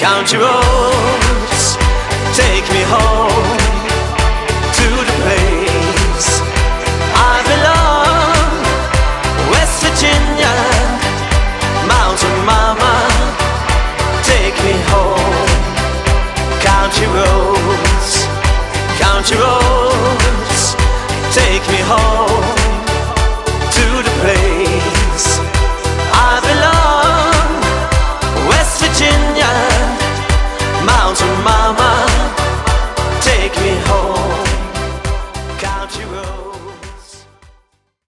Country roads, take me home to the place I belong. West Virginia, Mountain Mama, take me home. Country roads, take